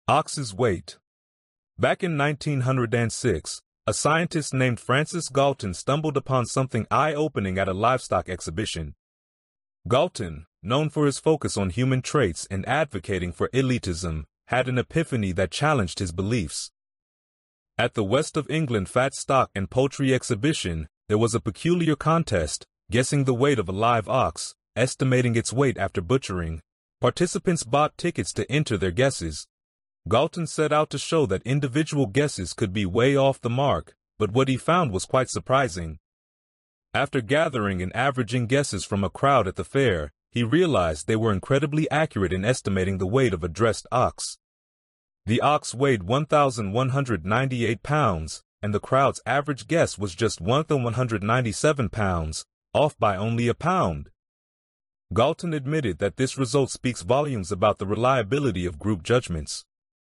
Ox's weight. Back in 1906, a scientist named Francis Galton stumbled upon something eye-opening at a livestock exhibition. Galton, known for his focus on human traits and advocating for elitism, had an epiphany that challenged his beliefs. At the West of England Fat Stock and Poultry Exhibition, there was a peculiar contest, guessing the weight of a live ox, estimating its weight after butchering. Participants bought tickets to enter their guesses. Galton set out to show that individual guesses could be way off the mark, but what he found was quite surprising. After gathering and averaging guesses from a crowd at the fair, he realized they were incredibly accurate in estimating the weight of a dressed ox. The ox weighed 1,198 pounds, and the crowd's average guess was just 1,197 pounds, off by only a pound. Galton admitted that this result speaks volumes about the reliability of group judgments.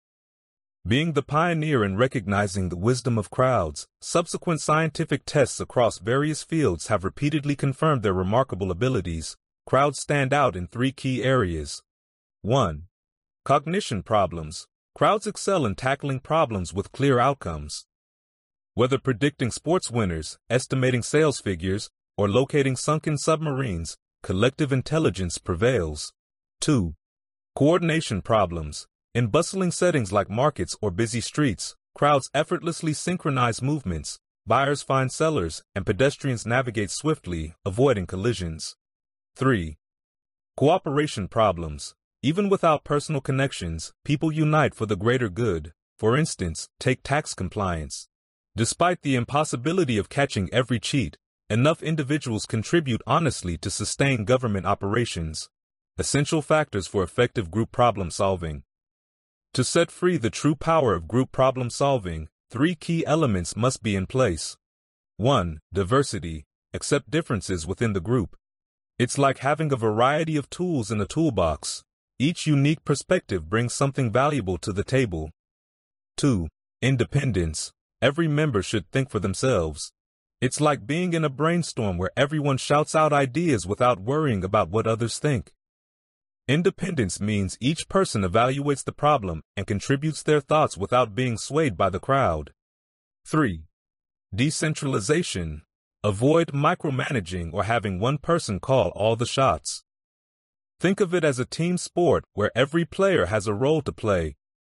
Being the pioneer in recognizing the wisdom of crowds, subsequent scientific tests across various fields have repeatedly confirmed their remarkable abilities. Crowds stand out in three key areas. 1. Cognition problems. Crowds excel in tackling problems with clear outcomes. Whether predicting sports winners, estimating sales figures, or locating sunken submarines, collective intelligence prevails. 2. Coordination problems. In bustling settings like markets or busy streets, crowds effortlessly synchronize movements, buyers find sellers, and pedestrians navigate swiftly, avoiding collisions. 3. Cooperation problems. Even without personal connections, people unite for the greater good. For instance, take tax compliance. Despite the impossibility of catching every cheat, enough individuals contribute honestly to sustain government operations. Essential factors for effective group problem solving. To set free the true power of group problem solving, three key elements must be in place. 1. Diversity. Accept differences within the group. It's like having a variety of tools in a toolbox. Each unique perspective brings something valuable to the table. 2. Independence. Every member should think for themselves. It's like being in a brainstorm where everyone shouts out ideas without worrying about what others think. Independence means each person evaluates the problem and contributes their thoughts without being swayed by the crowd. 3. Decentralization. Avoid micromanaging or having one person call all the shots. Think of it as a team sport where every player has a role to play.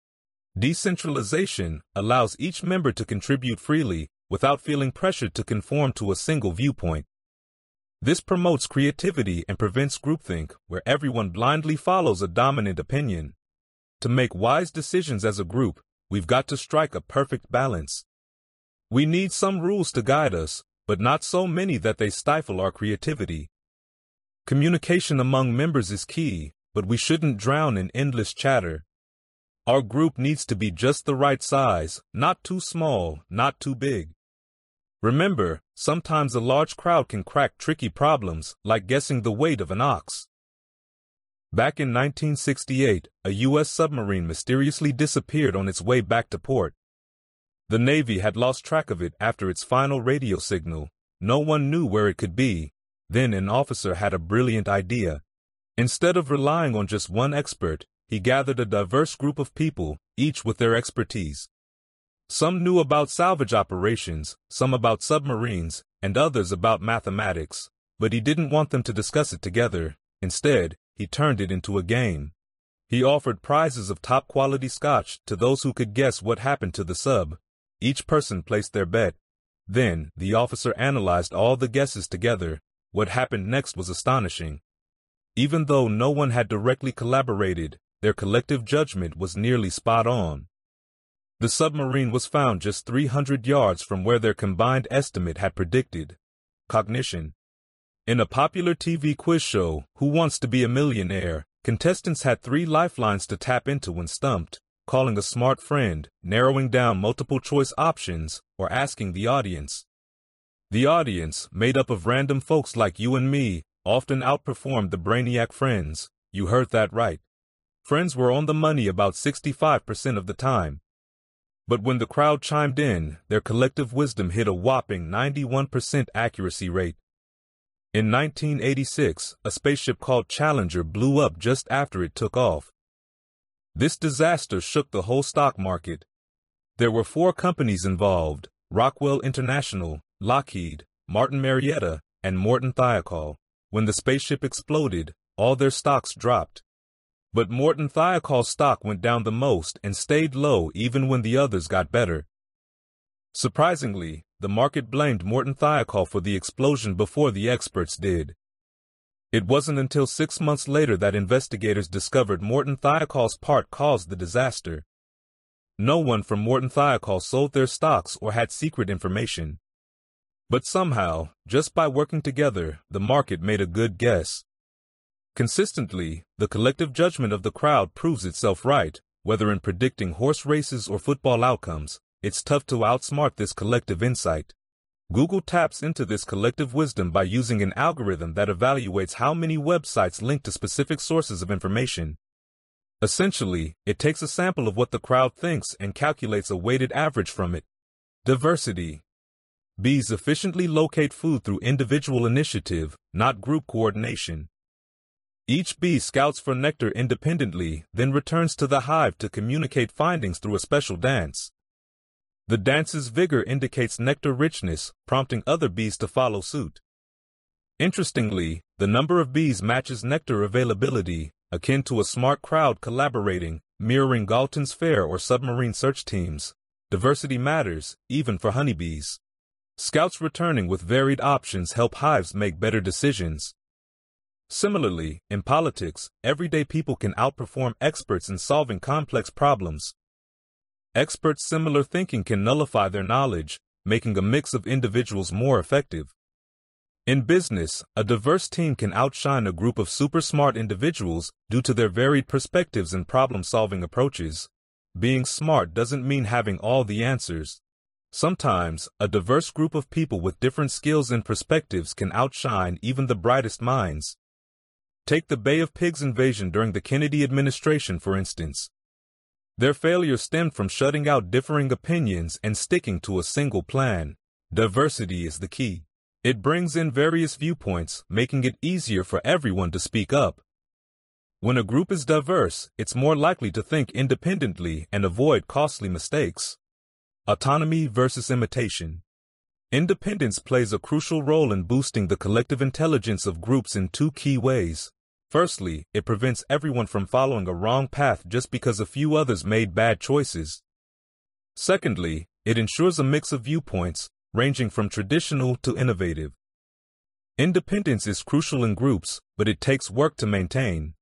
Decentralization allows each member to contribute freely without feeling pressured to conform to a single viewpoint. This promotes creativity and prevents groupthink, where everyone blindly follows a dominant opinion. To make wise decisions as a group, we've got to strike a perfect balance. We need some rules to guide us, but not so many that they stifle our creativity. Communication among members is key, but we shouldn't drown in endless chatter. Our group needs to be just the right size, not too small, not too big. Remember, sometimes a large crowd can crack tricky problems, like guessing the weight of an ox. Back in 1968, a U.S. submarine mysteriously disappeared on its way back to port. The Navy had lost track of it after its final radio signal. No one knew where it could be. Then an officer had a brilliant idea. Instead of relying on just one expert, he gathered a diverse group of people, each with their expertise. Some knew about salvage operations, some about submarines, and others about mathematics, but he didn't want them to discuss it together. Instead, he turned it into a game. He offered prizes of top-quality scotch to those who could guess what happened to the sub. Each person placed their bet. Then, the officer analyzed all the guesses together. What happened next was astonishing. Even though no one had directly collaborated, their collective judgment was nearly spot on. The submarine was found just 300 yards from where their combined estimate had predicted. Cognition. In a popular TV quiz show, Who Wants to Be a Millionaire?, contestants had 3 lifelines to tap into when stumped: calling a smart friend, narrowing down multiple-choice options, or asking the audience. The audience, made up of random folks like you and me, often outperformed the brainiac friends. You heard that right. Friends were on the money about 65% of the time. But when the crowd chimed in, their collective wisdom hit a whopping 91% accuracy rate. In 1986, a spaceship called Challenger blew up just after it took off. This disaster shook the whole stock market. There were 4 companies involved: Rockwell International, Lockheed, Martin Marietta, and Morton Thiokol. When the spaceship exploded, all their stocks dropped. But Morton Thiokol's stock went down the most and stayed low even when the others got better. Surprisingly, the market blamed Morton Thiokol for the explosion before the experts did. It wasn't until 6 months later that investigators discovered Morton Thiokol's part caused the disaster. No one from Morton Thiokol sold their stocks or had secret information. But somehow, just by working together, the market made a good guess. Consistently, the collective judgment of the crowd proves itself right, whether in predicting horse races or football outcomes. It's tough to outsmart this collective insight. Google taps into this collective wisdom by using an algorithm that evaluates how many websites link to specific sources of information. Essentially, it takes a sample of what the crowd thinks and calculates a weighted average from it. Diversity. Bees efficiently locate food through individual initiative, not group coordination. Each bee scouts for nectar independently, then returns to the hive to communicate findings through a special dance. The dance's vigor indicates nectar richness, prompting other bees to follow suit. Interestingly, the number of bees matches nectar availability, akin to a smart crowd collaborating, mirroring Galton's fair or submarine search teams. Diversity matters, even for honeybees. Scouts returning with varied options help hives make better decisions. Similarly, in politics, everyday people can outperform experts in solving complex problems. Experts' similar thinking can nullify their knowledge, making a mix of individuals more effective. In business, a diverse team can outshine a group of super-smart individuals due to their varied perspectives and problem-solving approaches. Being smart doesn't mean having all the answers. Sometimes, a diverse group of people with different skills and perspectives can outshine even the brightest minds. Take the Bay of Pigs invasion during the Kennedy administration, for instance. Their failure stemmed from shutting out differing opinions and sticking to a single plan. Diversity is the key. It brings in various viewpoints, making it easier for everyone to speak up. When a group is diverse, it's more likely to think independently and avoid costly mistakes. Autonomy versus imitation. Independence plays a crucial role in boosting the collective intelligence of groups in 2 key ways. Firstly, it prevents everyone from following a wrong path just because a few others made bad choices. Secondly, it ensures a mix of viewpoints, ranging from traditional to innovative. Independence is crucial in groups, but it takes work to maintain.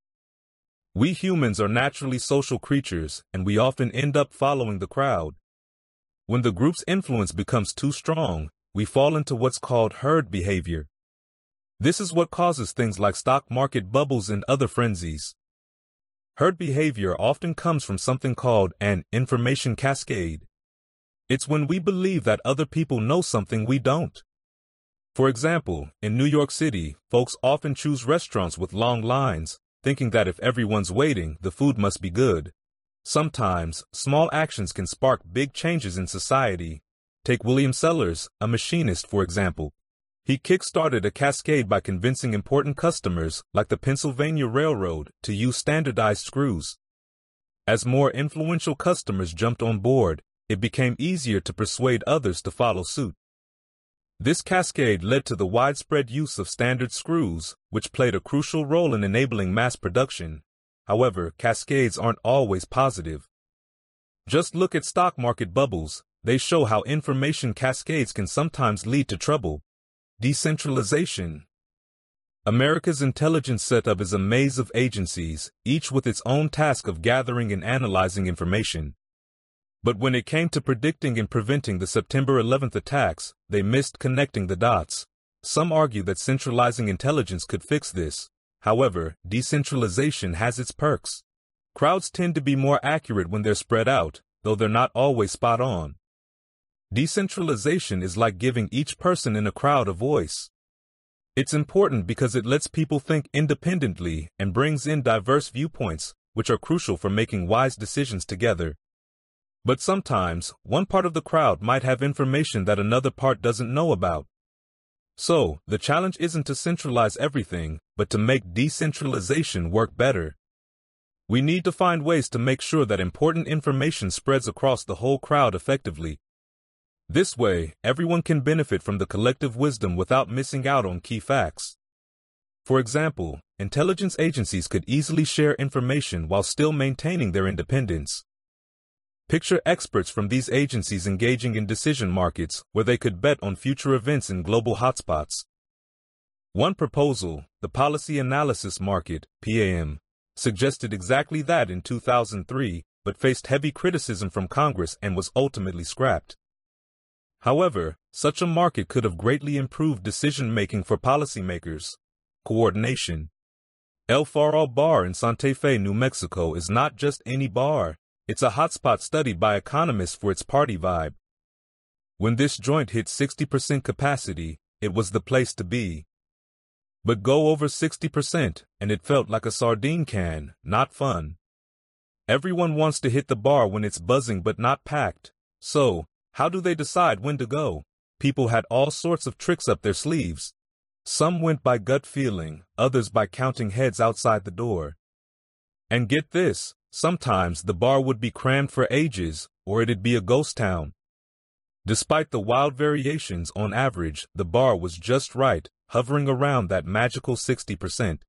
We humans are naturally social creatures, and we often end up following the crowd. When the group's influence becomes too strong, we fall into what's called herd behavior. This is what causes things like stock market bubbles and other frenzies. Herd behavior often comes from something called an information cascade. It's when we believe that other people know something we don't. For example, in New York City, folks often choose restaurants with long lines, thinking that if everyone's waiting, the food must be good. Sometimes, small actions can spark big changes in society. Take William Sellers, a machinist, for example. He kick-started a cascade by convincing important customers, like the Pennsylvania Railroad, to use standardized screws. As more influential customers jumped on board, it became easier to persuade others to follow suit. This cascade led to the widespread use of standard screws, which played a crucial role in enabling mass production. However, cascades aren't always positive. Just look at stock market bubbles. They show how information cascades can sometimes lead to trouble. Decentralization. America's intelligence setup is a maze of agencies, each with its own task of gathering and analyzing information. But when it came to predicting and preventing the September 11th attacks, they missed connecting the dots. Some argue that centralizing intelligence could fix this. However, decentralization has its perks. Crowds tend to be more accurate when they're spread out, though they're not always spot on. Decentralization is like giving each person in a crowd a voice. It's important because it lets people think independently and brings in diverse viewpoints, which are crucial for making wise decisions together. But sometimes, one part of the crowd might have information that another part doesn't know about. So, the challenge isn't to centralize everything, but to make decentralization work better. We need to find ways to make sure that important information spreads across the whole crowd effectively. This way, everyone can benefit from the collective wisdom without missing out on key facts. For example, intelligence agencies could easily share information while still maintaining their independence. Picture experts from these agencies engaging in decision markets where they could bet on future events in global hotspots. One proposal, the Policy Analysis Market, PAM, suggested exactly that in 2003, but faced heavy criticism from Congress and was ultimately scrapped. However, such a market could have greatly improved decision-making for policymakers. Coordination. El Faro Bar in Santa Fe, New Mexico is not just any bar, it's a hotspot studied by economists for its party vibe. When this joint hit 60% capacity, it was the place to be. But go over 60% and it felt like a sardine can, not fun. Everyone wants to hit the bar when it's buzzing but not packed. So, how do they decide when to go? People had all sorts of tricks up their sleeves. Some went by gut feeling, others by counting heads outside the door. And get this, sometimes the bar would be crammed for ages, or it'd be a ghost town. Despite the wild variations, on average, the bar was just right, hovering around that magical 60%.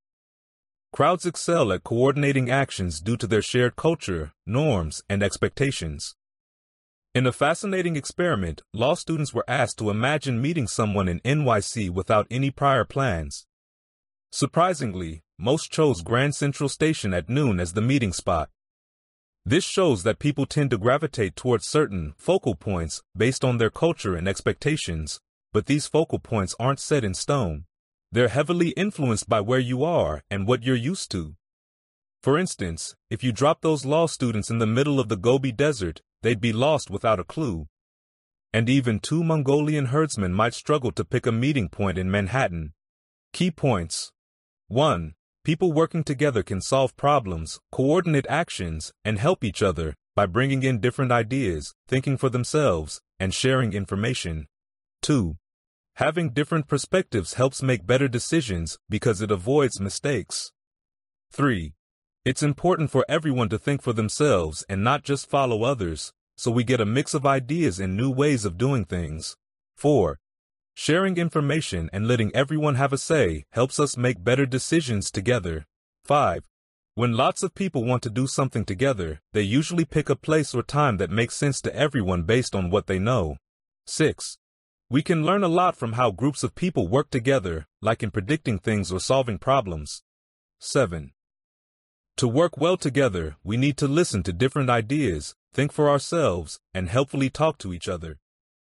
Crowds excel at coordinating actions due to their shared culture, norms, and expectations. In a fascinating experiment, law students were asked to imagine meeting someone in NYC without any prior plans. Surprisingly, most chose Grand Central Station at noon as the meeting spot. This shows that people tend to gravitate towards certain focal points based on their culture and expectations, but these focal points aren't set in stone. They're heavily influenced by where you are and what you're used to. For instance, if you drop those law students in the middle of the Gobi Desert, they'd be lost without a clue. And even two Mongolian herdsmen might struggle to pick a meeting point in Manhattan. Key points. 1. People working together can solve problems, coordinate actions, and help each other by bringing in different ideas, thinking for themselves, and sharing information. 2. Having different perspectives helps make better decisions because it avoids mistakes. 3. It's important for everyone to think for themselves and not just follow others, so we get a mix of ideas and new ways of doing things. 4. Sharing information and letting everyone have a say helps us make better decisions together. 5. When lots of people want to do something together, they usually pick a place or time that makes sense to everyone based on what they know. 6. We can learn a lot from how groups of people work together, like in predicting things or solving problems. 7. To work well together, we need to listen to different ideas, think for ourselves, and helpfully talk to each other.